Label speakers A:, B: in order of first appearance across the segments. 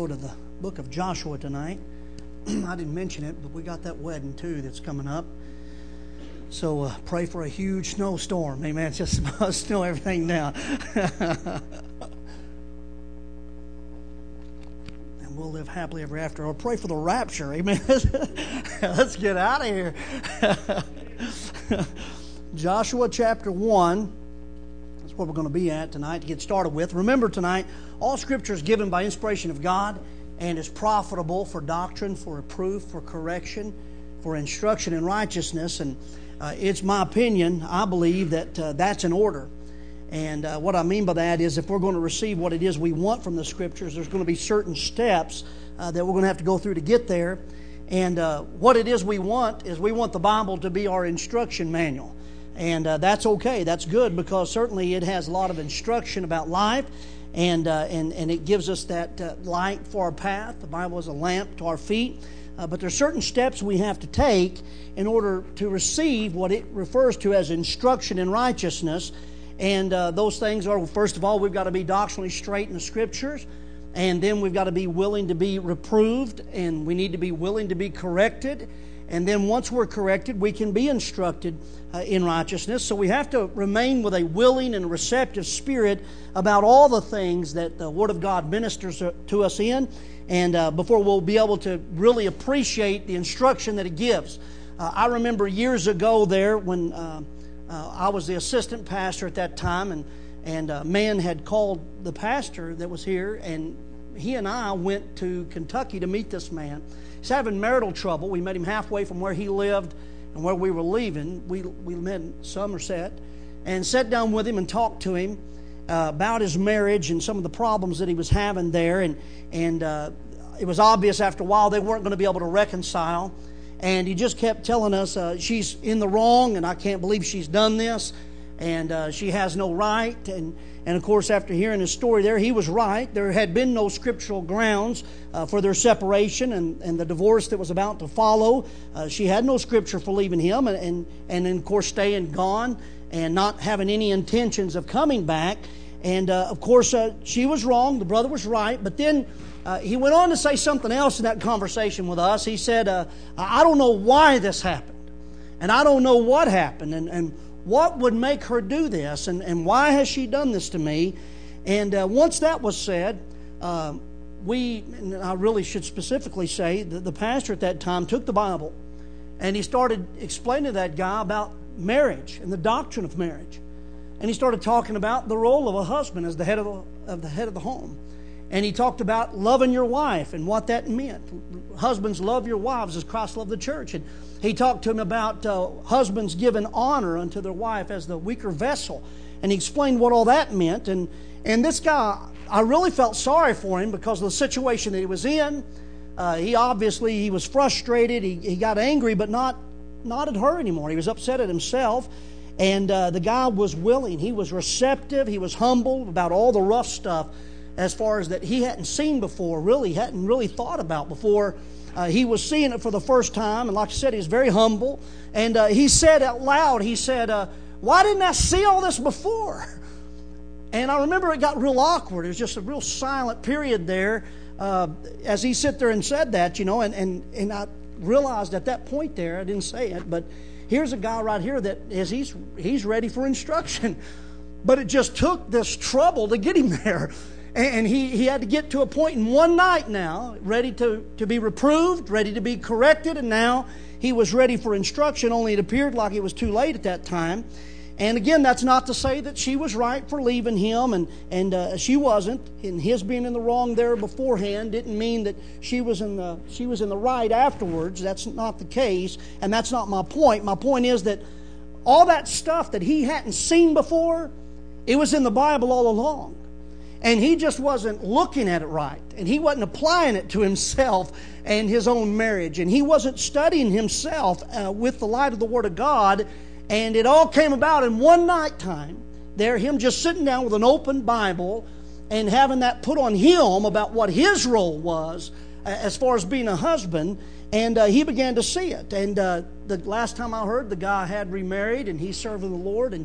A: go to the book of Joshua tonight. I didn't mention it, but we got that wedding too that's coming up. So pray for a huge snowstorm. Amen. It's just about to snow everything down. And we'll live happily ever after. Or pray for the rapture. Amen. Let's get out of here. Joshua chapter 1. That's what we're going to be at tonight to get started with. Remember tonight, all Scripture is given by inspiration of God and is profitable for doctrine, for reproof, for correction, for instruction in righteousness. And it's my opinion, I believe, that that's in order. And what I mean by that is if we're going to receive what it is we want from the Scriptures, there's going to be certain steps that we're going to have to go through to get there. And what it is we want is we want the Bible to be our instruction manual. And that's okay. That's good because certainly it has a lot of instruction about life, and it gives us that light for our path. The Bible is a lamp to our feet. But there are certain steps we have to take in order to receive what it refers to as instruction in righteousness. And those things are, first of all, we've got to be doctrinally straight in the Scriptures. And then we've got to be willing to be reproved, and we need to be willing to be corrected. And then once we're corrected, we can be instructed in righteousness. So we have to remain with a willing and receptive spirit about all the things that the Word of God ministers to us in, and before we'll be able to really appreciate the instruction that it gives. I remember years ago there when I was the assistant pastor at that time, and a man had called the pastor that was here, and he and I went to Kentucky to meet this man. He's having marital trouble. We met him halfway from where he lived and where we were leaving. We met in Somerset and sat down with him and talked to him about his marriage and some of the problems that he was having there. And it was obvious after a while they weren't going to be able to reconcile. And he just kept telling us she's in the wrong, and I can't believe she's done this, and she has no right. And of course, after hearing his story there, he was right. There had been no scriptural grounds for their separation and the divorce that was about to follow. She had no scripture for leaving him and then, of course, staying gone and not having any intentions of coming back. And, of course, she was wrong. The brother was right. But then he went on to say something else in that conversation with us. He said, I don't know why this happened, and I don't know what happened, and what would make her do this, and why has she done this to me? And once that was said, and I really should specifically say that the pastor at that time took the Bible and he started explaining to that guy about marriage and the doctrine of marriage. And he started talking about the role of a husband as the head of the home. And he talked about loving your wife and what that meant. Husbands, love your wives as Christ loved the church. And he talked to him about husbands giving honor unto their wife as the weaker vessel. And he explained what all that meant. And this guy, I really felt sorry for him because of the situation that he was in. He was frustrated. He got angry, but not at her anymore. He was upset at himself. And the guy was willing. He was receptive. He was humble about all the rough stuff as far as that he hadn't seen before, hadn't really thought about before. He was seeing it for the first time, and like I said, he was very humble. And he said out loud, he said, why didn't I see all this before? And I remember it got real awkward. It was just a real silent period there as he sat there and said that, and I realized at that point there, I didn't say it, but here's a guy right here that he's ready for instruction. But it just took this trouble to get him there. And he had to get to a point in one night now, ready to be reproved, ready to be corrected, and now he was ready for instruction, only it appeared like it was too late at that time. And again, that's not to say that she was right for leaving him, and she wasn't. And his being in the wrong there beforehand didn't mean that she was in the right afterwards. That's not the case, and that's not my point. My point is that all that stuff that he hadn't seen before, it was in the Bible all along. And he just wasn't looking at it right. And he wasn't applying it to himself and his own marriage. And he wasn't studying himself with the light of the Word of God. And it all came about in one night time. There, him just sitting down with an open Bible and having that put on him about what his role was as far as being a husband. And he began to see it. And the last time I heard, the guy had remarried and he's serving the Lord. And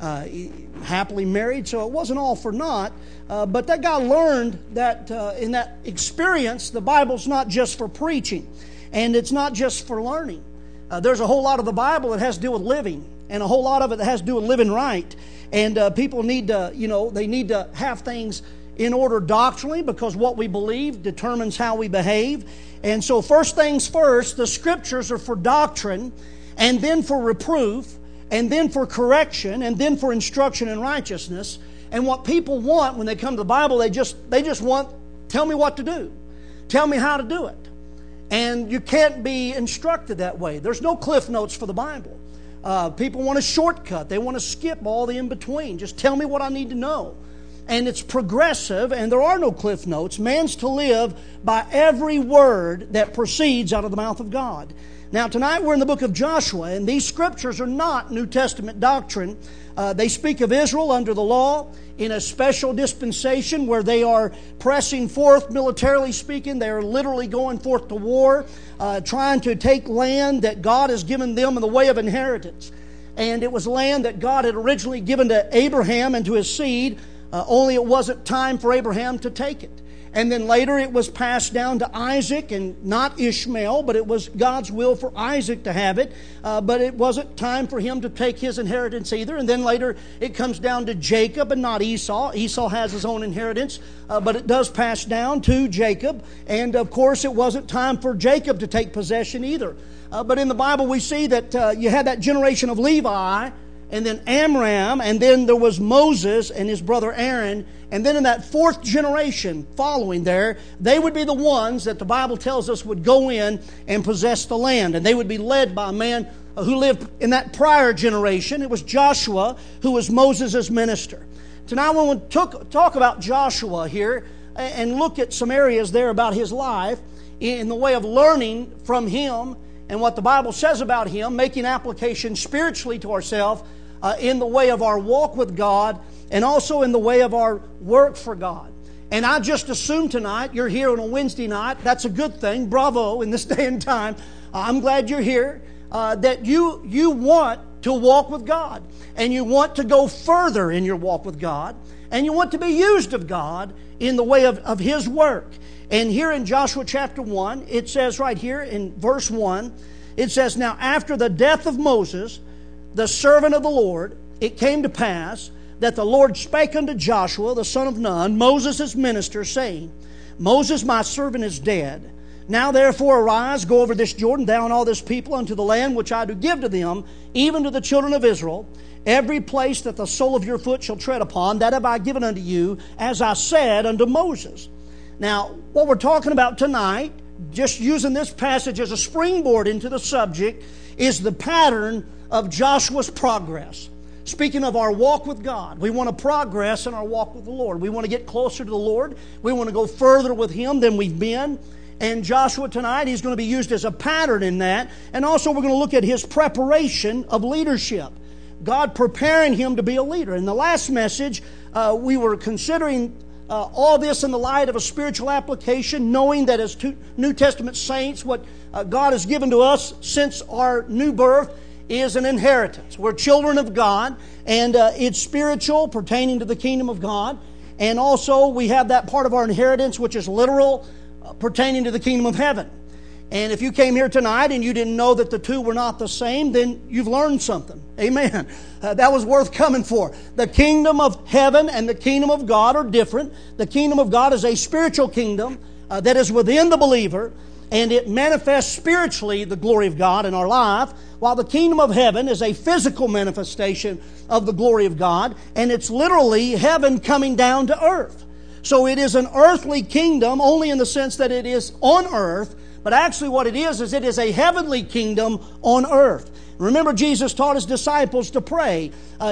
A: happily married, so it wasn't all for naught. But that guy learned that in that experience, the Bible's not just for preaching, and it's not just for learning. There's a whole lot of the Bible that has to do with living, and a whole lot of it that has to do with living right. And people need to, they need to have things in order doctrinally, because what we believe determines how we behave. And so first things first, the Scriptures are for doctrine, and then for reproof, and then for correction, and then for instruction in righteousness. And what people want when they come to the Bible, they just want, tell me what to do. Tell me how to do it. And you can't be instructed that way. There's no cliff notes for the Bible. People want a shortcut. They want to skip all the in-between. Just tell me what I need to know. And it's progressive, and there are no cliff notes. Man's to live by every word that proceeds out of the mouth of God. Now, tonight we're in the book of Joshua, and these Scriptures are not New Testament doctrine. They speak of Israel under the law in a special dispensation where they are pressing forth, militarily speaking. They are literally going forth to war, trying to take land that God has given them in the way of inheritance. And it was land that God had originally given to Abraham and to his seed, only it wasn't time for Abraham to take it. And then later it was passed down to Isaac, and not Ishmael, but it was God's will for Isaac to have it. But it wasn't time for him to take his inheritance either. And then later it comes down to Jacob and not Esau. Esau has his own inheritance, but it does pass down to Jacob. And of course it wasn't time for Jacob to take possession either. But in the Bible we see that you had that generation of Levi, and then Amram, and then there was Moses and his brother Aaron. And then in that fourth generation following there, they would be the ones that the Bible tells us would go in and possess the land. And they would be led by a man who lived in that prior generation. It was Joshua, who was Moses' minister. Tonight we want to talk about Joshua here and look at some areas there about his life in the way of learning from him and what the Bible says about him, making application spiritually to ourselves in the way of our walk with God, and also in the way of our work for God. And I just assume tonight you're here on a Wednesday night. That's a good thing. Bravo in this day and time. I'm glad you're here. That you want to walk with God, and you want to go further in your walk with God, and you want to be used of God in the way of His work. And here in Joshua chapter 1, it says right here in verse 1, it says, "Now after the death of Moses, the servant of the Lord, it came to pass that the Lord spake unto Joshua, the son of Nun, Moses' minister, saying, Moses my servant is dead. Now therefore arise, go over this Jordan, thou and all this people, unto the land which I do give to them, even to the children of Israel. Every place that the sole of your foot shall tread upon, that have I given unto you, as I said unto Moses." Now, what we're talking about tonight, just using this passage as a springboard into the subject, is the pattern of Joshua's progress. Speaking of our walk with God, we want to progress in our walk with the Lord. We want to get closer to the Lord. We want to go further with Him than we've been. And Joshua tonight, he's going to be used as a pattern in that. And also we're going to look at his preparation of leadership. God preparing him to be a leader. In the last message, we were considering all this in the light of a spiritual application, knowing that as New Testament saints, what God has given to us since our new birth is an inheritance. We're children of God, and it's spiritual, pertaining to the kingdom of God. And also we have that part of our inheritance which is literal, pertaining to the kingdom of heaven. And if you came here tonight and you didn't know that the two were not the same, then you've learned something. Amen. That was worth coming for. The kingdom of heaven and the kingdom of God are different. The kingdom of God is a spiritual kingdom that is within the believer, and it manifests spiritually the glory of God in our life, while the kingdom of heaven is a physical manifestation of the glory of God, and it's literally heaven coming down to earth. So it is an earthly kingdom only in the sense that it is on earth, but actually what it is it is a heavenly kingdom on earth. Remember, Jesus taught His disciples to pray.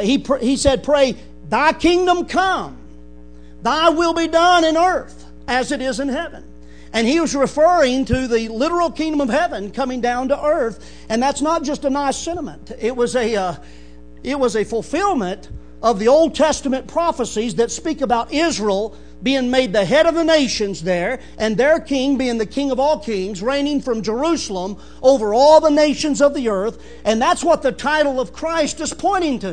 A: He said, "Pray, thy kingdom come, thy will be done in earth as it is in heaven." And He was referring to the literal kingdom of heaven coming down to earth. And that's not just a nice sentiment. It was a fulfillment of the Old Testament prophecies that speak about Israel being made the head of the nations there, and their king being the King of all kings, reigning from Jerusalem over all the nations of the earth. And that's what the title of Christ is pointing to.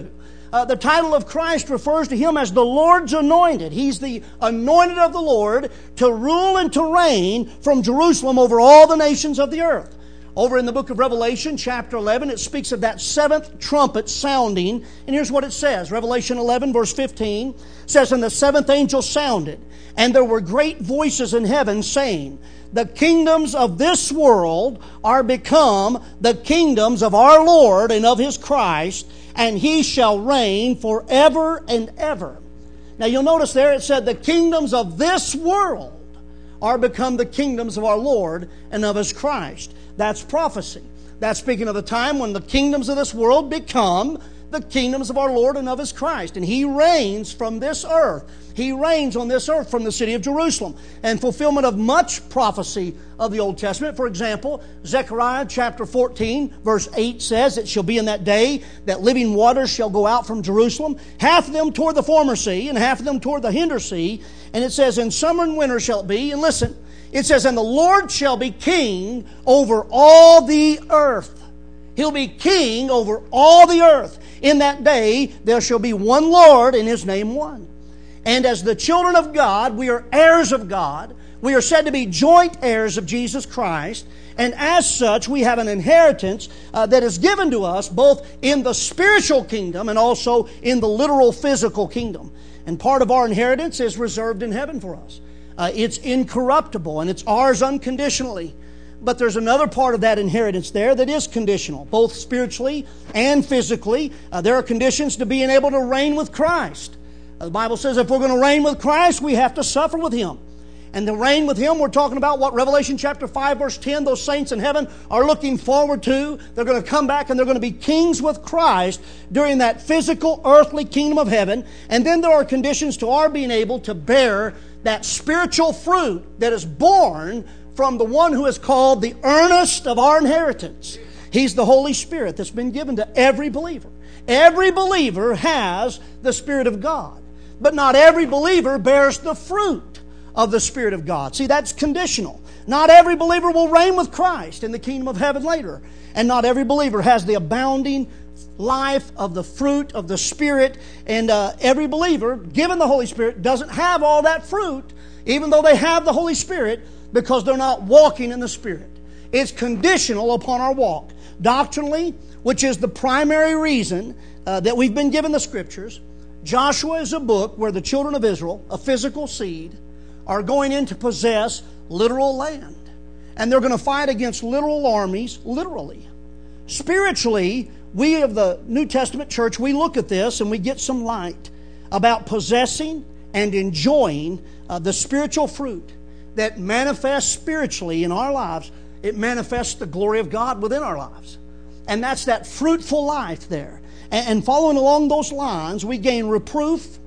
A: the title of Christ refers to Him as the Lord's anointed. He's the anointed of the Lord to rule and to reign from Jerusalem over all the nations of the earth. Over in the book of Revelation, chapter 11, it speaks of that seventh trumpet sounding. And here's what it says. Revelation 11, verse 15 says, "And the seventh angel sounded, and there were great voices in heaven saying, The kingdoms of this world are become the kingdoms of our Lord and of His Christ, and He shall reign forever and ever." Now you'll notice there it said, the kingdoms of this world are become the kingdoms of our Lord and of His Christ. That's prophecy. That's speaking of the time when the kingdoms of this world become the kingdoms of our Lord and of His Christ. And He reigns from this earth. He reigns on this earth from the city of Jerusalem. And fulfillment of much prophecy of the Old Testament. For example, Zechariah chapter 14 verse 8 says, "It shall be in that day that living waters shall go out from Jerusalem, half of them toward the former sea, and half of them toward the hinder sea. And it says, in summer and winter shall it be." And listen, it says, "And the Lord shall be king over all the earth." He'll be king over all the earth. In that day there shall be one Lord, and His name one. And as the children of God, we are heirs of God. We are said to be joint heirs of Jesus Christ. And as such, we have an inheritance that is given to us both in the spiritual kingdom and also in the literal physical kingdom. And part of our inheritance is reserved in heaven for us. It's incorruptible and it's ours unconditionally. But there's another part of that inheritance there that is conditional, both spiritually and physically. There are conditions to being able to reign with Christ. The Bible says if we're going to reign with Christ, we have to suffer with Him. And to reign with Him, we're talking about what Revelation chapter 5 verse 10, those saints in heaven are looking forward to. They're going to come back and they're going to be kings with Christ during that physical earthly kingdom of heaven. And then there are conditions to our being able to bear that spiritual fruit that is born from the one who is called the earnest of our inheritance. He's the Holy Spirit that's been given to every believer. Every believer has the Spirit of God. But not every believer bears the fruit of the Spirit of God. See, that's conditional. Not every believer will reign with Christ in the kingdom of heaven later. And not every believer has the abounding life of the fruit of the Spirit. And every believer, given the Holy Spirit, doesn't have all that fruit, even though they have the Holy Spirit, because they're not walking in the Spirit. It's conditional upon our walk. Doctrinally, which is the primary reason that we've been given the Scriptures, Joshua is a book where the children of Israel, a physical seed, are going in to possess literal land. And they're going to fight against literal armies, literally. Spiritually, we of the New Testament church, we look at this and we get some light about possessing and enjoying the spiritual fruit that manifests spiritually in our lives. It manifests the glory of God within our lives. And that's that fruitful life there. And following along those lines, we gain reproof,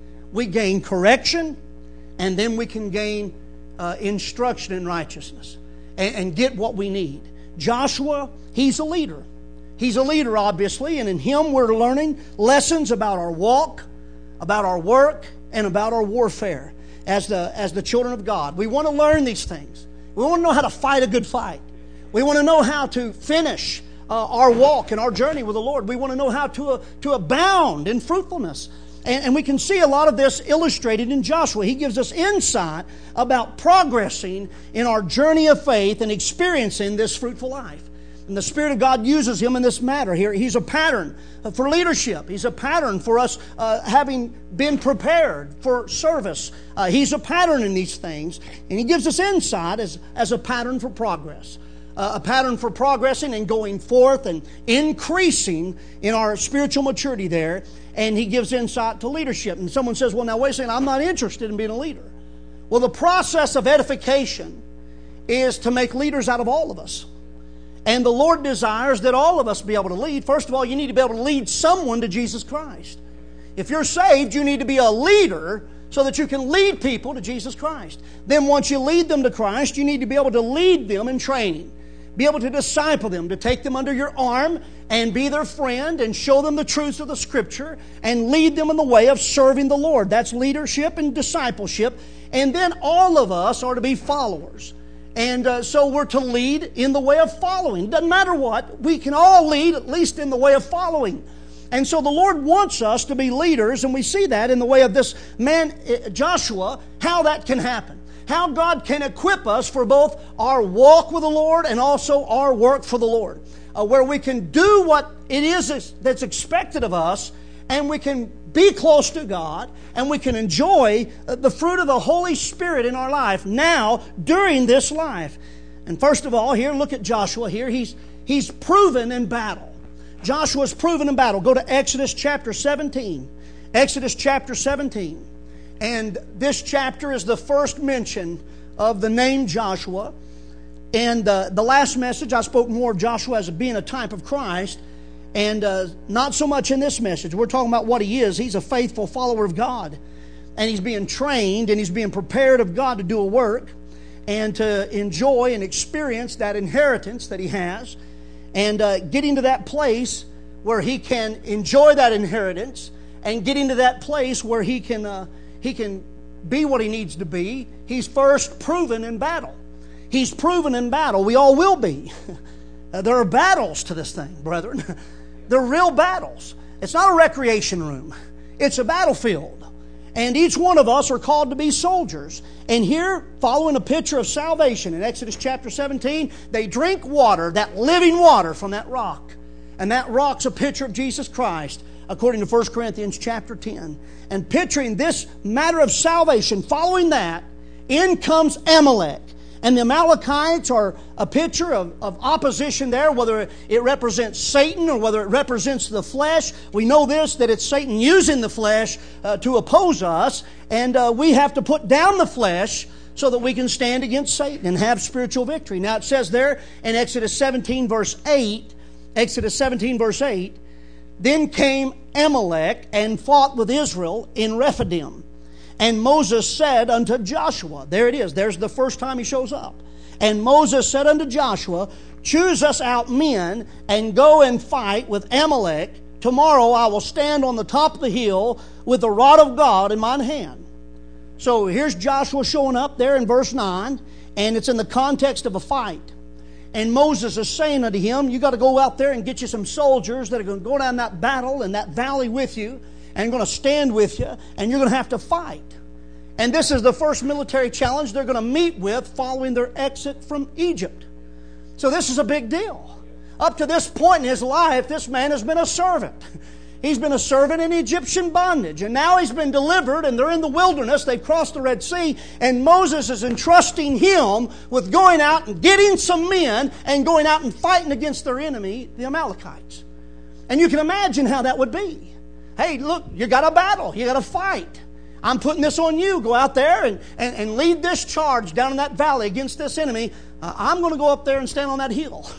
A: we gain correction, and then we can gain instruction in righteousness and get what we need. Joshua, he's a leader. He's a leader, obviously, and in him we're learning lessons about our walk, about our work, and about our warfare as the children of God. We want to learn these things. We want to know how to fight a good fight. We want to know how to finish our walk and our journey with the Lord. We want to know how to abound in fruitfulness. And we can see a lot of this illustrated in Joshua. He gives us insight about progressing in our journey of faith and experiencing this fruitful life. And the Spirit of God uses him in this matter here. He's a pattern for leadership. He's a pattern for us having been prepared for service. He's a pattern in these things. And he gives us insight as a pattern for progress. A pattern for progressing and going forth and increasing in our spiritual maturity there. And he gives insight to leadership. And someone says, well, now wait a second, I'm not interested in being a leader. Well, the process of edification is to make leaders out of all of us. And the Lord desires that all of us be able to lead. First of all, you need to be able to lead someone to Jesus Christ. If you're saved, you need to be a leader so that you can lead people to Jesus Christ. Then once you lead them to Christ, you need to be able to lead them in training. Be able to disciple them, to take them under your arm and be their friend and show them the truths of the Scripture and lead them in the way of serving the Lord. That's leadership and discipleship. And then all of us are to be followers. And so we're to lead in the way of following. Doesn't matter what, we can all lead at least in the way of following. And so the Lord wants us to be leaders, and we see that in the way of this man, Joshua, how that can happen. How God can equip us for both our walk with the Lord and also our work for the Lord. Where we can do what it is that's expected of us, and we can be close to God, and we can enjoy the fruit of the Holy Spirit in our life now during this life. And first of all, here, look at Joshua here. He's proven in battle. Joshua's proven in battle. Go to Exodus chapter 17. Exodus chapter 17. And this chapter is the first mention of the name Joshua. And the last message, I spoke more of Joshua as being a type of Christ. And not so much in this message. We're talking about what he is. He's a faithful follower of God. And he's being trained and he's being prepared of God to do a work and to enjoy and experience that inheritance that he has. And getting to that place where he can enjoy that inheritance and getting to that place where he can be what he needs to be, he's first proven in battle. He's proven in battle. We all will be. There are battles to this thing, brethren. They're real battles. It's not a recreation room. It's a battlefield. And each one of us are called to be soldiers. And here, following a picture of salvation in Exodus chapter 17, they drink water, that living water from that rock. And that rock's a picture of Jesus Christ, according to 1 Corinthians chapter 10. And picturing this matter of salvation, following that, in comes Amalek. And the Amalekites are a picture of opposition there, whether it represents Satan or whether it represents the flesh. We know this, that it's Satan using the flesh to oppose us. And we have to put down the flesh so that we can stand against Satan and have spiritual victory. Now it says there in Exodus 17 verse 8, then came Amalek and fought with Israel in Rephidim. And Moses said unto Joshua, there it is, there's the first time he shows up. And Moses said unto Joshua, choose us out men and go and fight with Amalek. Tomorrow I will stand on the top of the hill with the rod of God in mine hand. So here's Joshua showing up there in verse 9, and it's in the context of a fight. And Moses is saying unto him, you got to go out there and get you some soldiers that are going to go down that battle in that valley with you, and going to stand with you, and you're going to have to fight. And this is the first military challenge they're going to meet with following their exit from Egypt. So this is a big deal. Up to this point in his life, this man has been a servant. He's been a servant in Egyptian bondage, and now he's been delivered, and they're in the wilderness. They've crossed the Red Sea, and Moses is entrusting him with going out and getting some men and going out and fighting against their enemy, the Amalekites. And you can imagine how that would be. Hey, look, you got a battle. You got to fight. I'm putting this on you. Go out there and lead this charge down in that valley against this enemy. I'm going to go up there and stand on that hill.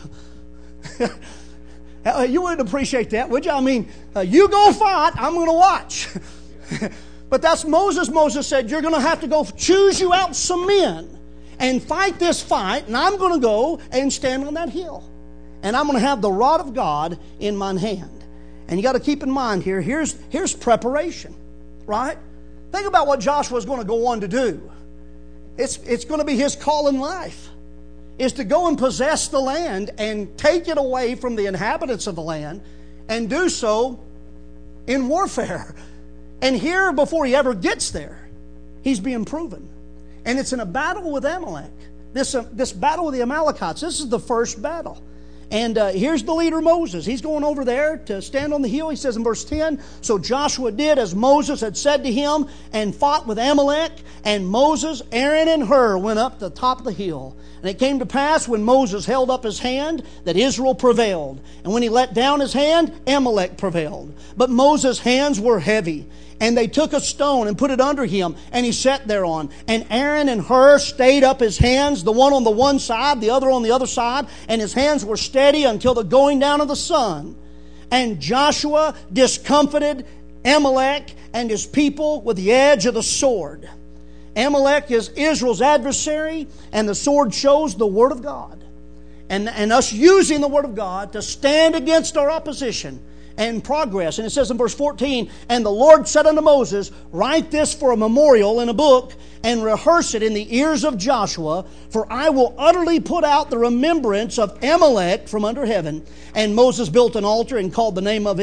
A: You wouldn't appreciate that, would you? I mean, you go fight. I'm going to watch. But that's Moses. Moses said, you're going to have to go choose you out some men and fight this fight. And I'm going to go and stand on that hill. And I'm going to have the rod of God in mine hand. And you got to keep in mind here, here's preparation, right? Think about what Joshua's going to go on to do. It's going to be his call in life, is to go and possess the land and take it away from the inhabitants of the land and do so in warfare. And here, before he ever gets there, he's being proven. And it's in a battle with Amalek. This battle with the Amalekites, this is the first battle. And here's the leader Moses. He's going over there to stand on the hill. He says in verse 10, so Joshua did as Moses had said to him and fought with Amalek. And Moses, Aaron, and Hur went up to the top of the hill. And it came to pass when Moses held up his hand that Israel prevailed. And when he let down his hand, Amalek prevailed. But Moses' hands were heavy. And they took a stone and put it under him, and he sat thereon. And Aaron and Hur stayed up his hands, the one on the one side, the other on the other side, and his hands were steady until the going down of the sun. And Joshua discomfited Amalek and his people with the edge of the sword. Amalek is Israel's adversary, and the sword shows the Word of God. And us using the Word of God to stand against our opposition and progress. And it says in verse 14, and the Lord said unto Moses, write this for a memorial in a book, and rehearse it in the ears of Joshua, for I will utterly put out the remembrance of Amalek from under heaven. And Moses built an altar and called the name of it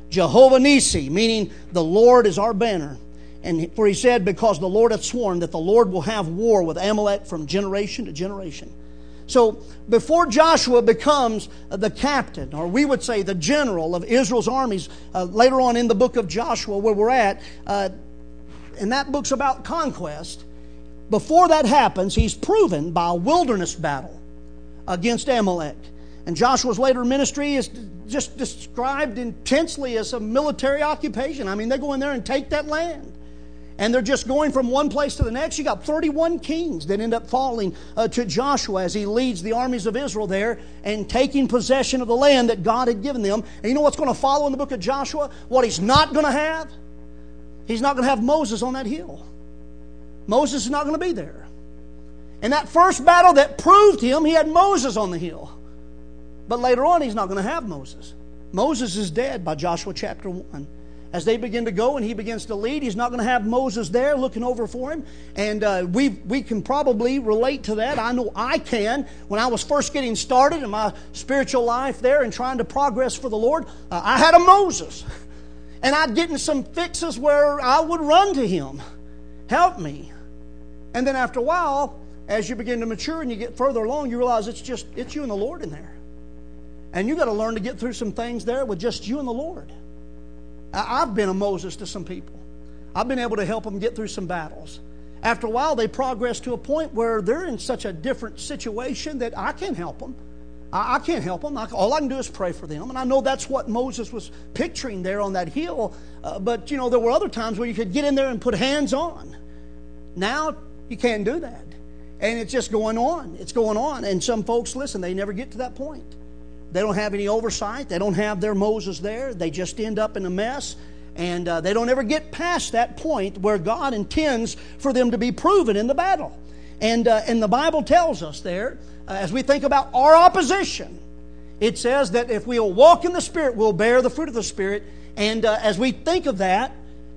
A: Jehovah Nissi, meaning the Lord is our banner. And for he said, because the Lord hath sworn that the Lord will have war with Amalek from generation to generation. So before Joshua becomes the captain, or we would say the general of Israel's armies, later on in the book of Joshua where we're at, and that book's about conquest, before that happens, he's proven by a wilderness battle against Amalek. And Joshua's later ministry is just described intensely as a military occupation. I mean, they go in there and take that land. And they're just going from one place to the next. You got 31 kings that end up falling to Joshua as he leads the armies of Israel there and taking possession of the land that God had given them. And you know what's going to follow in the book of Joshua? What he's not going to have? He's not going to have Moses on that hill. Moses is not going to be there. In that first battle that proved him, he had Moses on the hill. But later on, he's not going to have Moses. Moses is dead by Joshua chapter 1. As they begin to go and he begins to lead, he's not going to have Moses there looking over for him. And we can probably relate to that. I know I can. When I was first getting started in my spiritual life there and trying to progress for the Lord, I had a Moses. And I'd get in some fixes where I would run to him. Help me. And then after a while, as you begin to mature and you get further along, you realize it's you and the Lord in there. And you got to learn to get through some things there with just you and the Lord. I've been a Moses to some people. I've been able to help them get through some battles. After a while, they progress to a point where they're in such a different situation that I can't help them. I can't help them. All I can do is pray for them. And I know that's what Moses was picturing there on that hill. But, there were other times where you could get in there and put hands on. Now, you can't do that. And it's just going on. It's going on. And some folks, listen, they never get to that point. They don't have any oversight. They don't have their Moses there. They just end up in a mess. And they don't ever get past that point where God intends for them to be proven in the battle. And the Bible tells us there, as we think about our opposition, it says that if we'll walk in the Spirit, we'll bear the fruit of the Spirit. And as we think of that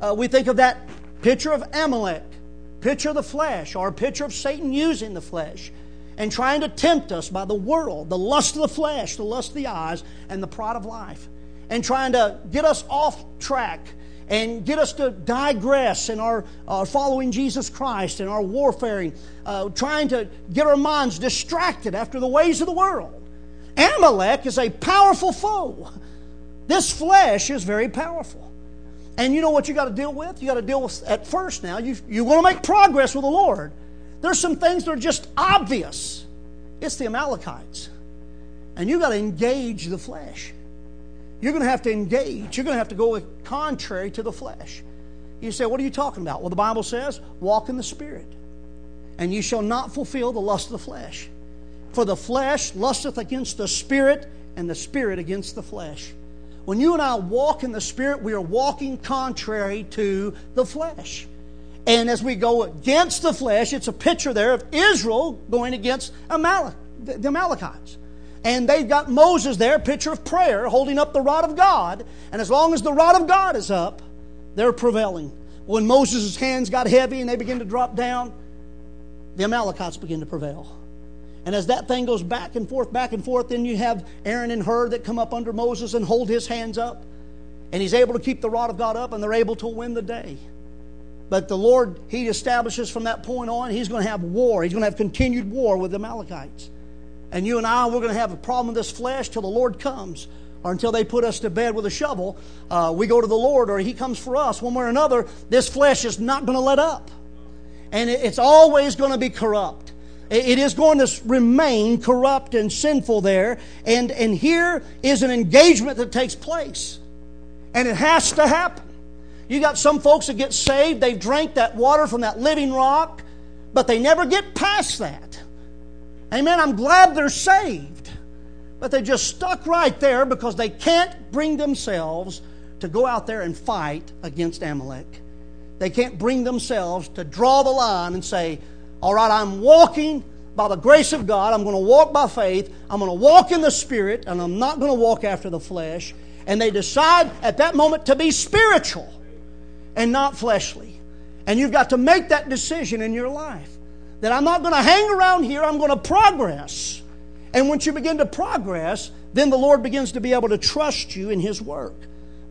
A: picture of Amalek, picture of the flesh, or a picture of Satan using the flesh and trying to tempt us by the world, the lust of the flesh, the lust of the eyes, and the pride of life, and trying to get us off track and get us to digress in our following Jesus Christ and our warfaring, trying to get our minds distracted after the ways of the world. Amalek is a powerful foe. This flesh is very powerful. And you know what you got to deal with? You got to deal with, at first now, you want to make progress with the Lord. There's some things that are just obvious. It's the Amalekites. And you got to engage the flesh. You're going to have to engage. You're going to have to go contrary to the flesh. You say, what are you talking about? Well, the Bible says, walk in the Spirit, and you shall not fulfill the lust of the flesh. For the flesh lusteth against the Spirit, and the Spirit against the flesh. When you and I walk in the Spirit, we are walking contrary to the flesh. And as we go against the flesh, it's a picture there of Israel going against the Amalekites. And they've got Moses there, a picture of prayer, holding up the rod of God. And as long as the rod of God is up, they're prevailing. When Moses' hands got heavy and they begin to drop down, the Amalekites begin to prevail. And as that thing goes back and forth, then you have Aaron and Hur that come up under Moses and hold his hands up. And he's able to keep the rod of God up, and they're able to win the day. But the Lord, He establishes from that point on, He's going to have war. He's going to have continued war with the Amalekites. And you and I, we're going to have a problem with this flesh till the Lord comes, or until they put us to bed with a shovel. We go to the Lord, or He comes for us. One way or another, this flesh is not going to let up. And it's always going to be corrupt. It is going to remain corrupt and sinful there. And here is an engagement that takes place. And it has to happen. You got some folks that get saved, they've drank that water from that living rock, but they never get past that. Amen. I'm glad they're saved, but they just stuck right there because they can't bring themselves to go out there and fight against Amalek. They can't bring themselves to draw the line and say, all right, I'm walking by the grace of God. I'm going to walk by faith. I'm going to walk in the Spirit, and I'm not going to walk after the flesh. And they decide at that moment to be spiritual and not fleshly. And you've got to make that decision in your life. That I'm not going to hang around here, I'm going to progress. And once you begin to progress, then the Lord begins to be able to trust you in His work.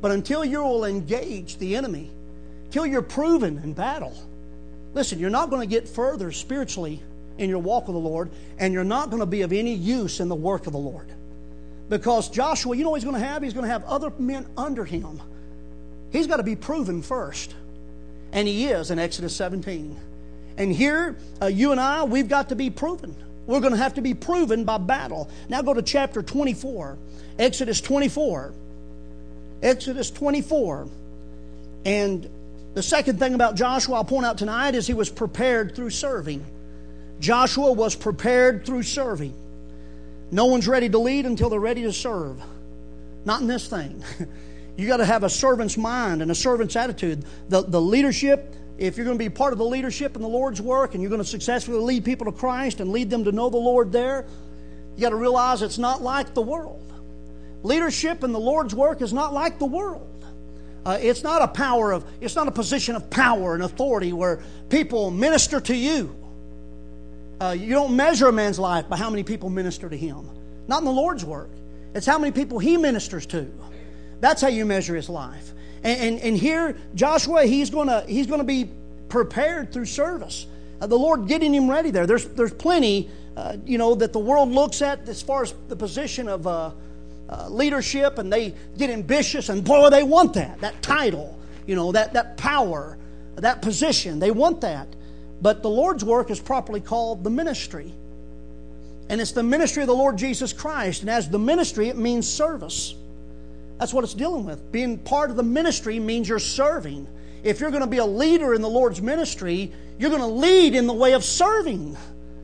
A: But until you will engage the enemy, till you're proven in battle, listen, you're not going to get further spiritually in your walk with the Lord, and you're not going to be of any use in the work of the Lord. Because Joshua, you know what he's going to have? He's going to have other men under him. He's got to be proven first. And he is in Exodus 17. And here, you and I, we've got to be proven. We're going to have to be proven by battle. Now go to chapter 24. Exodus 24. Exodus 24. And the second thing about Joshua I'll point out tonight is he was prepared through serving. Joshua was prepared through serving. No one's ready to lead until they're ready to serve. Not in this thing. You got to have a servant's mind and a servant's attitude. The leadership, if you're going to be part of the leadership in the Lord's work and you're going to successfully lead people to Christ and lead them to know the Lord there, you got to realize it's not like the world. Leadership in the Lord's work is not like the world. It's not a position of power and authority where people minister to you. You don't measure a man's life by how many people minister to him. Not in the Lord's work. It's how many people he ministers to. That's how you measure his life. And here, Joshua, he's going to be prepared through service. The Lord getting him ready there. There's plenty, that the world looks at as far as the position of leadership, and they get ambitious, and boy, they want that title, that power, that position. They want that. But the Lord's work is properly called the ministry. And it's the ministry of the Lord Jesus Christ. And as the ministry, it means service. That's what it's dealing with. Being part of the ministry means you're serving. If you're going to be a leader in the Lord's ministry, you're going to lead in the way of serving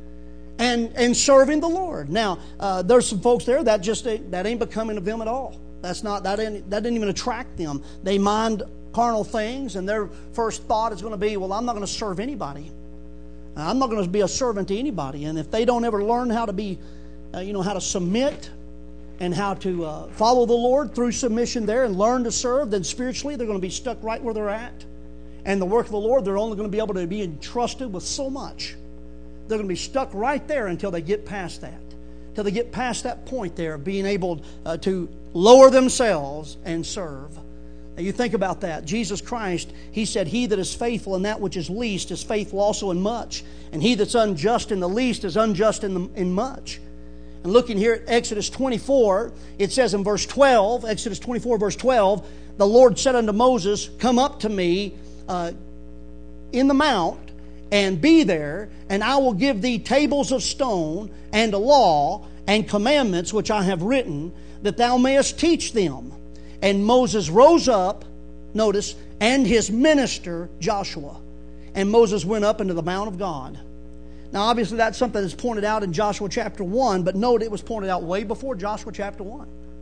A: and serving the Lord. Now, there's some folks there that ain't becoming of them at all. That didn't even attract them. They mind carnal things, and their first thought is going to be, well, I'm not going to serve anybody. I'm not going to be a servant to anybody. And if they don't ever learn how to be, how to submit and how to follow the Lord through submission there and learn to serve, then spiritually they're going to be stuck right where they're at. And the work of the Lord, they're only going to be able to be entrusted with so much. They're going to be stuck right there until they get past that. Till they get past that point there of being able to lower themselves and serve. Now you think about that. Jesus Christ, He said, "He that is faithful in that which is least is faithful also in much. And he that's unjust in the least is unjust in much." And looking here at Exodus 24, it says in verse 12, Exodus 24 verse 12, the Lord said unto Moses, "Come up to me in the mount, and be there, and I will give thee tables of stone, and a law, and commandments which I have written, that thou mayest teach them." And Moses rose up, notice, and his minister Joshua. And Moses went up into the mount of God. Now obviously that's something that's pointed out in Joshua chapter 1, but note it was pointed out way before Joshua chapter 1.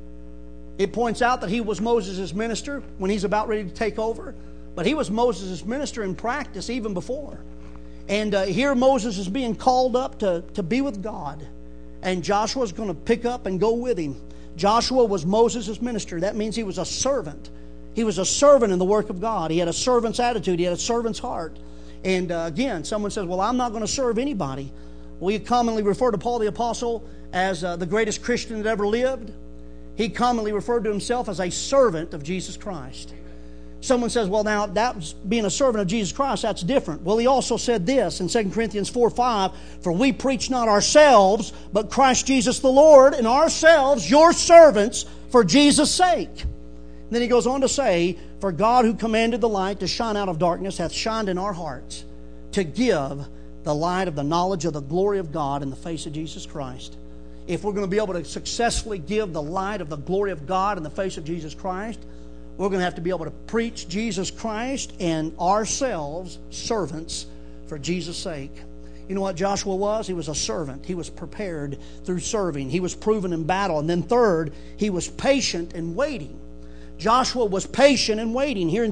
A: It points out that he was Moses' minister when he's about ready to take over, but he was Moses' minister in practice even before. And here Moses is being called up to be with God, and Joshua's going to pick up and go with him. Joshua was Moses' minister. That means he was a servant. He was a servant in the work of God. He had a servant's attitude. He had a servant's heart. And again, someone says, well, I'm not going to serve anybody. We commonly refer to Paul the Apostle as the greatest Christian that ever lived. He commonly referred to himself as a servant of Jesus Christ. Someone says, well, now, that's being a servant of Jesus Christ, that's different. Well, he also said this in 2 Corinthians 4:5, "For we preach not ourselves, but Christ Jesus the Lord, and ourselves your servants for Jesus' sake." And then he goes on to say, "For God who commanded the light to shine out of darkness hath shined in our hearts to give the light of the knowledge of the glory of God in the face of Jesus Christ." If we're going to be able to successfully give the light of the glory of God in the face of Jesus Christ, we're going to have to be able to preach Jesus Christ and ourselves servants for Jesus' sake. You know what Joshua was? He was a servant. He was prepared through serving. He was proven in battle. And then third, he was patient and waiting. Joshua was patient and waiting. Here in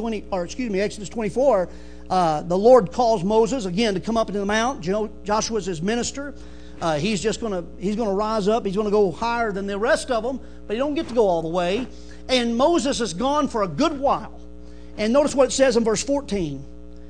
A: Exodus 24, the Lord calls Moses again to come up into the mount. Joshua's his minister. He's going to rise up. He's going to go higher than the rest of them, but he don't get to go all the way. And Moses is gone for a good while. And notice what it says in verse 14.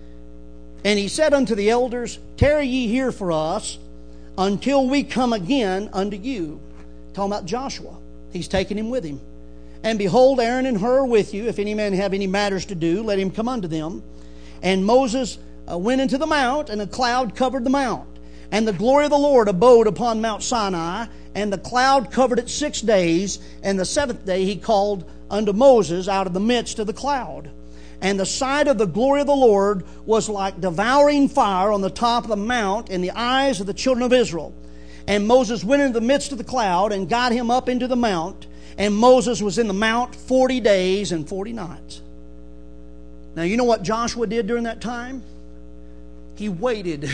A: "And he said unto the elders, Tarry ye here for us until we come again unto you." Talking about Joshua. He's taking him with him. And behold, Aaron and Hur with you. If any man have any matters to do, let him come unto them. And Moses went into the mount, and a cloud covered the mount. And the glory of the Lord abode upon Mount Sinai, and the cloud covered it 6 days. And the seventh day he called unto Moses out of the midst of the cloud. And the sight of the glory of the Lord was like devouring fire on the top of the mount in the eyes of the children of Israel. And Moses went into the midst of the cloud and got him up into the mount. And Moses was in the mount 40 days and 40 nights. Now, you know what Joshua did during that time? He waited.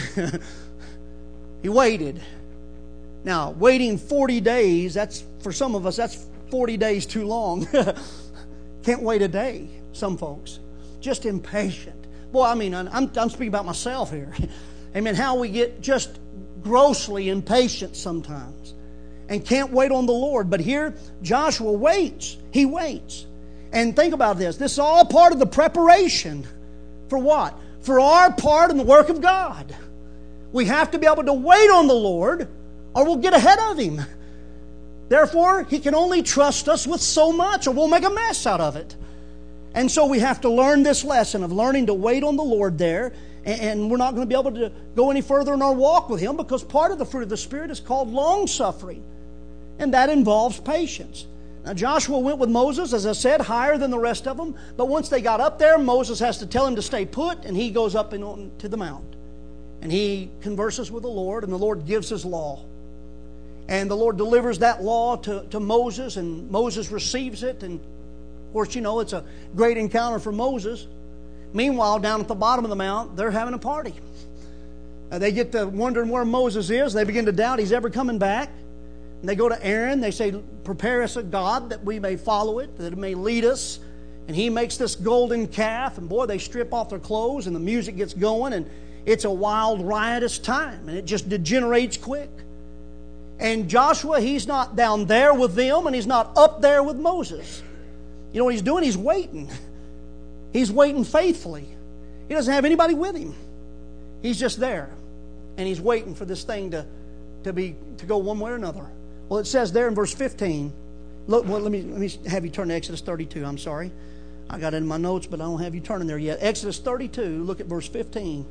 A: He waited. Now, waiting 40 days, that's, for some of us, that's 40 days too long. Can't wait a day, some folks. Just impatient. Boy, I mean, I'm speaking about myself here. Amen. How we get just grossly impatient sometimes and can't wait on the Lord. But here, Joshua waits. He waits. And think about this. This is all part of the preparation for what? For our part in the work of God. We have to be able to wait on the Lord or we'll get ahead of Him. Therefore, He can only trust us with so much or we'll make a mess out of it. And so we have to learn this lesson of learning to wait on the Lord there. And we're not going to be able to go any further in our walk with Him because part of the fruit of the Spirit is called long-suffering. And that involves patience. Now Joshua went with Moses, as I said, higher than the rest of them. But once they got up there, Moses has to tell him to stay put, and he goes up to the mount. And he converses with the Lord, and the Lord gives His law. And the Lord delivers that law to Moses, and Moses receives it. And of course, you know, it's a great encounter for Moses. Meanwhile, down at the bottom of the mount, they're having a party. They get to wondering where Moses is. They begin to doubt he's ever coming back. And they go to Aaron. They say, prepare us a God that we may follow it, that it may lead us. And he makes this golden calf. And boy, they strip off their clothes and the music gets going. And it's a wild, riotous time. And it just degenerates quick. And Joshua, he's not down there with them and he's not up there with Moses. You know what he's doing? He's waiting. He's waiting faithfully. He doesn't have anybody with him. He's just there. And he's waiting for this thing to go one way or another. Well, it says there in verse 15. Look, well, let me have you turn to Exodus 32. I'm sorry. I got it in my notes, but I don't have you turning there yet. Exodus 32, look at verse 15.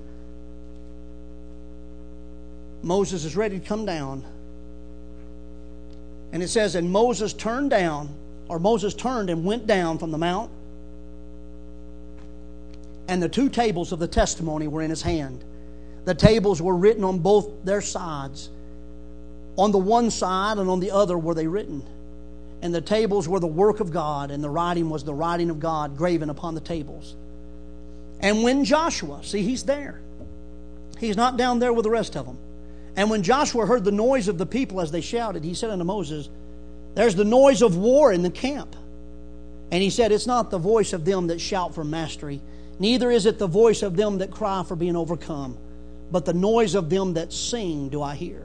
A: Moses is ready to come down. And it says, and Moses turned and went down from the mount. And the two tables of the testimony were in his hand. The tables were written on both their sides. On the one side and on the other were they written. And the tables were the work of God, and the writing was the writing of God graven upon the tables. And when Joshua, see, he's there. He's not down there with the rest of them. And when Joshua heard the noise of the people as they shouted, he said unto Moses, there's the noise of war in the camp. And he said, it's not the voice of them that shout for mastery, neither is it the voice of them that cry for being overcome, but the noise of them that sing do I hear.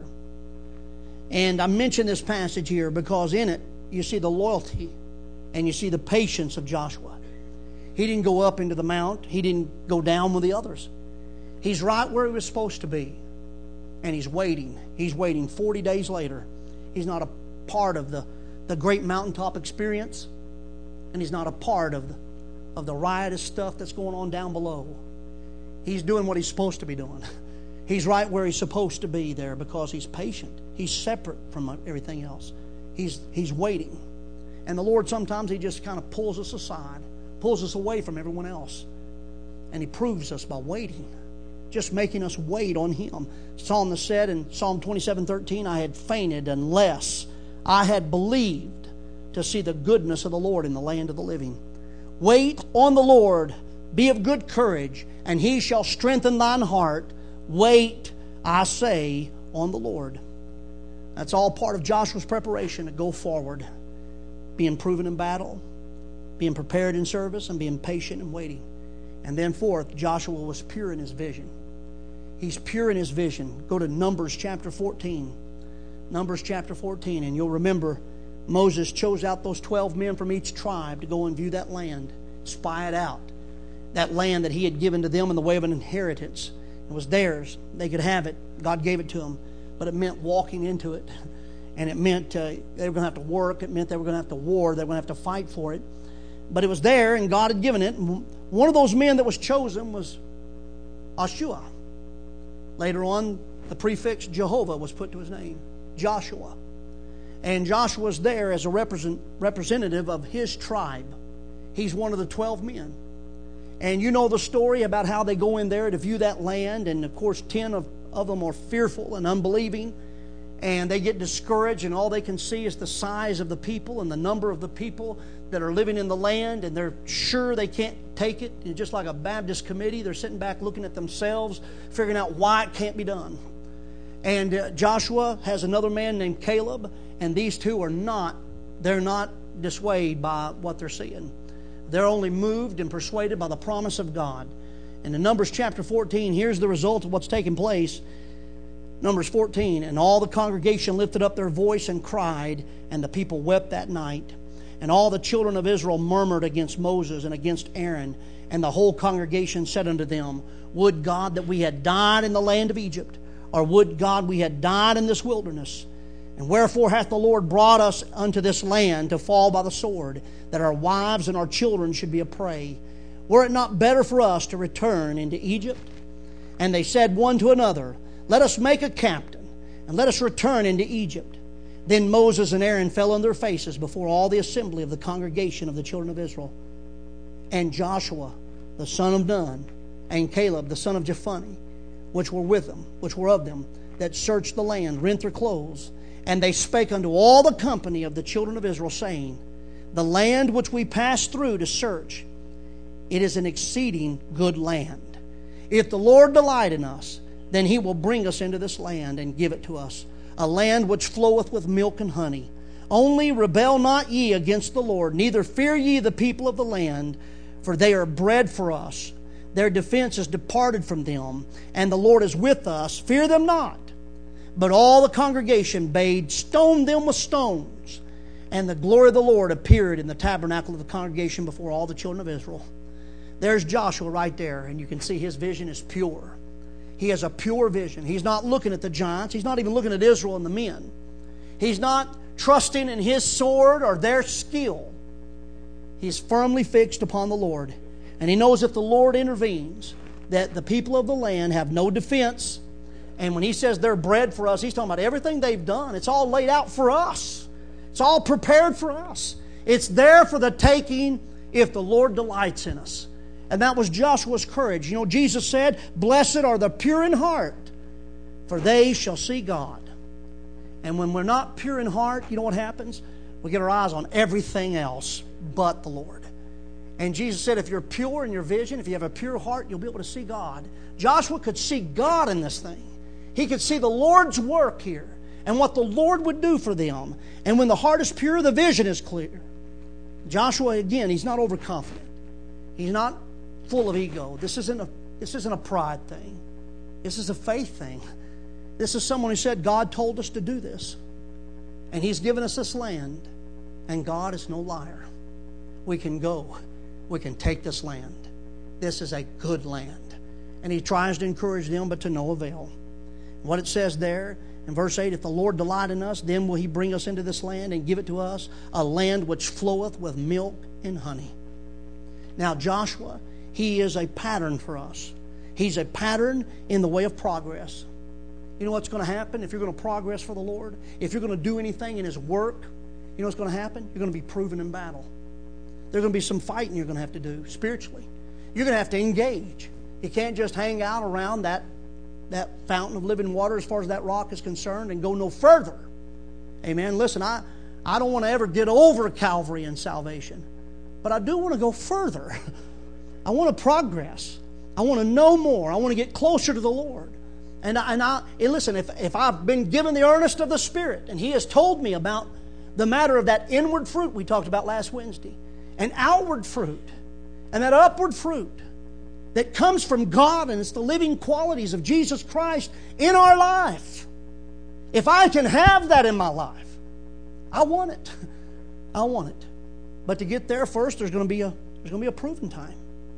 A: And I mention this passage here because in it you see the loyalty and you see the patience of Joshua. He didn't go up into the mount. He didn't go down with the others. He's right where he was supposed to be. And he's waiting. He's waiting 40 days later. He's not a part of the great mountaintop experience. And he's not a part of the riotous stuff that's going on down below. He's doing what he's supposed to be doing. He's right where he's supposed to be there because he's patient. He's separate from everything else. He's waiting. And the Lord sometimes He just kind of pulls us aside, pulls us away from everyone else. And He proves us by waiting, just making us wait on Him. Psalmist said in Psalm 27:13, I had fainted unless I had believed to see the goodness of the Lord in the land of the living. Wait on the Lord, be of good courage, and He shall strengthen thine heart. Wait, I say, on the Lord. That's all part of Joshua's preparation to go forward, being proven in battle, being prepared in service, and being patient and waiting. And then fourth, Joshua was pure in his vision. He's pure in his vision. Go to Numbers chapter 14. Numbers chapter 14, and you'll remember Moses chose out those 12 men from each tribe to go and view that land, spy it out. That land that He had given to them in the way of an inheritance. It was theirs. They could have it. God gave it to them. But it meant walking into it And it meant they were going to have to work. It meant they were going to have to war. They were going to have to fight for it. But it was there, and God had given it. And one of those men that was chosen was Joshua. Later on, the prefix Jehovah was put to his name, Joshua. And Joshua was there as a representative of his tribe. He's one of the 12 men. And you know the story about how they go in there to view that land. And of course, 10 of them are fearful and unbelieving. And they get discouraged, and all they can see is the size of the people and the number of the people that are living in the land, and they're sure they can't take it. And just like a Baptist committee, they're sitting back looking at themselves, figuring out why it can't be done. And Joshua has another man named Caleb, and these two are not dissuaded by what they're seeing. They're only moved and persuaded by the promise of God. And in Numbers chapter 14, here's the result of what's taking place. Numbers 14, and all the congregation lifted up their voice and cried, and the people wept that night. And all the children of Israel murmured against Moses and against Aaron. And the whole congregation said unto them, Would God that we had died in the land of Egypt, or would God we had died in this wilderness? And wherefore hath the Lord brought us unto this land to fall by the sword, that our wives and our children should be a prey? Were it not better for us to return into Egypt? And they said one to another, Let us make a captain, and let us return into Egypt. Then Moses and Aaron fell on their faces before all the assembly of the congregation of the children of Israel. And Joshua, the son of Nun, and Caleb, the son of Jephunneh, which were of them, that searched the land, rent their clothes. And they spake unto all the company of the children of Israel, saying, The land which we passed through to search, it is an exceeding good land. If the Lord delight in us, then He will bring us into this land and give it to us, a land which floweth with milk and honey. Only rebel not ye against the Lord, neither fear ye the people of the land, for they are bread for us. Their defense is departed from them, and the Lord is with us. Fear them not. But all the congregation bade stone them with stones. And the glory of the Lord appeared in the tabernacle of the congregation before all the children of Israel. There's Joshua right there, and you can see his vision is pure. He has a pure vision. He's not looking at the giants. He's not even looking at Israel and the men. He's not trusting in his sword or their skill. He's firmly fixed upon the Lord. And he knows if the Lord intervenes, that the people of the land have no defense. And when he says they're bread for us, he's talking about everything they've done. It's all laid out for us. It's all prepared for us. It's there for the taking if the Lord delights in us. And that was Joshua's courage. You know, Jesus said, Blessed are the pure in heart, for they shall see God. And when we're not pure in heart, you know what happens? We get our eyes on everything else but the Lord. And Jesus said, if you're pure in your vision, if you have a pure heart, you'll be able to see God. Joshua could see God in this thing. He could see the Lord's work here and what the Lord would do for them. And when the heart is pure, the vision is clear. Joshua, again, he's not overconfident. He's not full of ego. This isn't a pride thing. This is a faith thing. This is someone who said, God told us to do this. And He's given us this land. And God is no liar. We can go. We can take this land. This is a good land. And he tries to encourage them, but to no avail. What it says there in verse 8, if the Lord delight in us, then will He bring us into this land and give it to us, a land which floweth with milk and honey. Now Joshua, he is a pattern for us. He's a pattern in the way of progress. You know what's going to happen if you're going to progress for the Lord? If you're going to do anything in His work, you know what's going to happen? You're going to be proven in battle. There's going to be some fighting you're going to have to do spiritually. You're going to have to engage. You can't just hang out around that fountain of living water as far as that rock is concerned and go no further. Amen. Listen, I don't want to ever get over Calvary and salvation, but I do want to go further. I want to progress. I want to know more. I want to get closer to the Lord. And listen, if I've been given the earnest of the Spirit, and He has told me about the matter of that inward fruit we talked about last Wednesday, and outward fruit, and that upward fruit that comes from God, and it's the living qualities of Jesus Christ in our life. If I can have that in my life, I want it. I want it. But to get there first, there's going to be a proving time.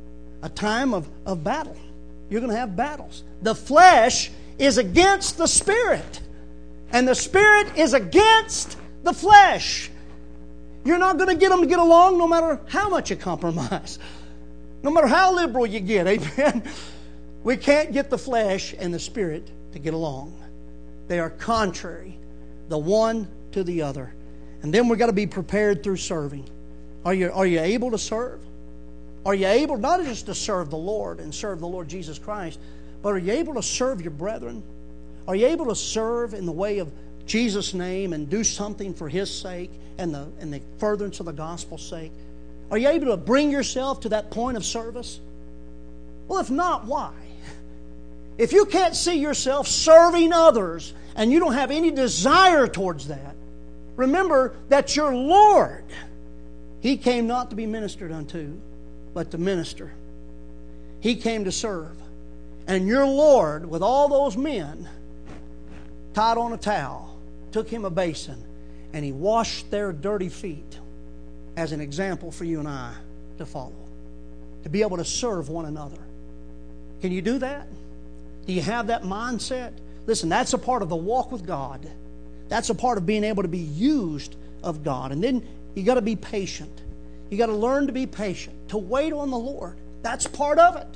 A: A time of battle. You're going to have battles. The flesh is against the Spirit. And the Spirit is against the flesh. You're not going to get them to get along no matter how much you compromise. No matter how liberal you get. Amen. We can't get the flesh and the Spirit to get along. They are contrary, the one to the other. And then we've got to be prepared through serving. Are you able to serve? Are you able not just to serve the Lord and serve the Lord Jesus Christ, but are you able to serve your brethren? Are you able to serve in the way of Jesus' name and do something for His sake and the furtherance of the gospel's sake? Are you able to bring yourself to that point of service? Well, if not, why? If you can't see yourself serving others and you don't have any desire towards that, remember that your Lord, He came not to be ministered unto, but to minister. He came to serve. And your Lord, with all those men, tied on a towel, took Him a basin, and He washed their dirty feet as an example for you and I to follow. To be able to serve one another. Can you do that? Do you have that mindset? Listen, that's a part of the walk with God. That's a part of being able to be used of God. And then you got to be patient. You got to learn to be patient, to wait on the Lord. That's part of it.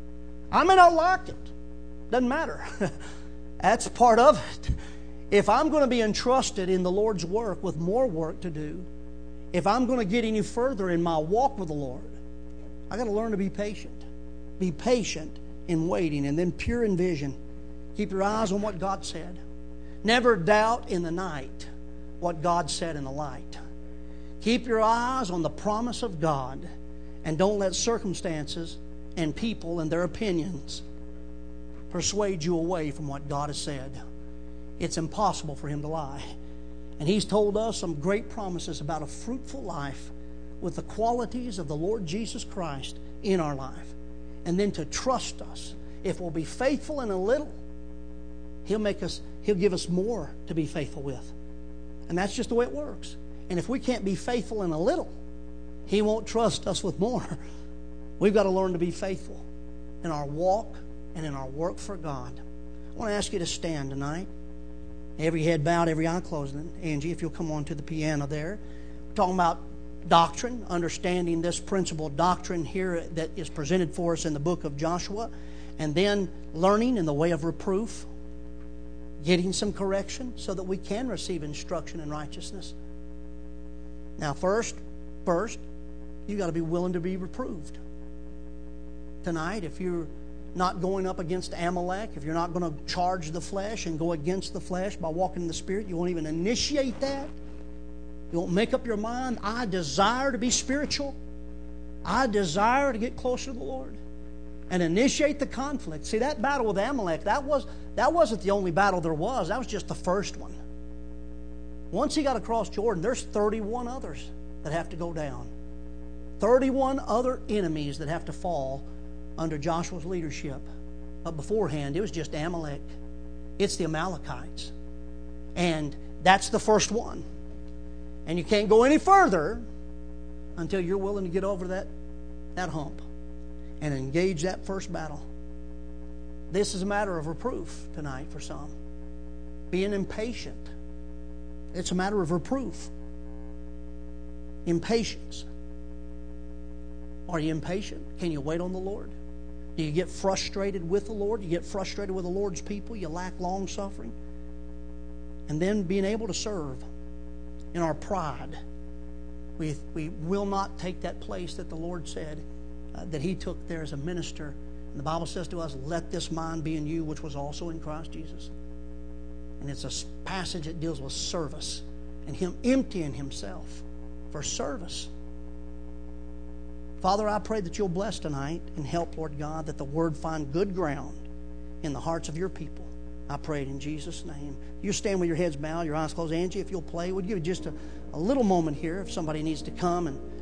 A: I may not like it. Doesn't matter. That's part of it. If I'm going to be entrusted in the Lord's work with more work to do, if I'm going to get any further in my walk with the Lord, I got to learn to be patient. Be patient in waiting, and then pure in vision. Keep your eyes on what God said. Never doubt in the night what God said in the light. Keep your eyes on the promise of God, and don't let circumstances and people and their opinions persuade you away from what God has said. It's impossible for Him to lie. And He's told us some great promises about a fruitful life with the qualities of the Lord Jesus Christ in our life. And then to trust us. If we'll be faithful in a little, He'll give us more to be faithful with. And that's just the way it works. And if we can't be faithful in a little, He won't trust us with more. We've got to learn to be faithful in our walk and in our work for God. I want to ask you to stand tonight. Every head bowed, every eye closed. And Angie, if you'll come on to the piano there. We're talking about doctrine, understanding this principle doctrine here that is presented for us in the book of Joshua, and then learning in the way of reproof, getting some correction so that we can receive instruction in righteousness. Now first, you got to be willing to be reproved. Tonight, if you're not going up against Amalek, if you're not going to charge the flesh and go against the flesh by walking in the Spirit, you won't even initiate that. You won't make up your mind, I desire to be spiritual. I desire to get closer to the Lord. And initiate the conflict. See, that battle with Amalek, that wasn't the only battle there was. That was just the first one. Once he got across Jordan, there's 31 others that have to go down. 31 other enemies that have to fall under Joshua's leadership. But beforehand, it was just Amalek. It's the Amalekites. And that's the first one. And you can't go any further until you're willing to get over that hump and engage that first battle. This is a matter of reproof tonight for some. Being impatient. It's a matter of reproof. Impatience. Are you impatient? Can you wait on the Lord? Do you get frustrated with the Lord? Do you get frustrated with the Lord's people? You lack long suffering? And then being able to serve. In our pride, we will not take that place that the Lord said that He took there as a minister. And the Bible says to us, let this mind be in you, which was also in Christ Jesus. And it's a passage that deals with service and Him emptying Himself for service. Father, I pray that You'll bless tonight and help, Lord God, that the Word find good ground in the hearts of Your people. I pray it in Jesus' name. You stand with your heads bowed, your eyes closed. Angie, if you'll play, we'll give you just a little moment here if somebody needs to come and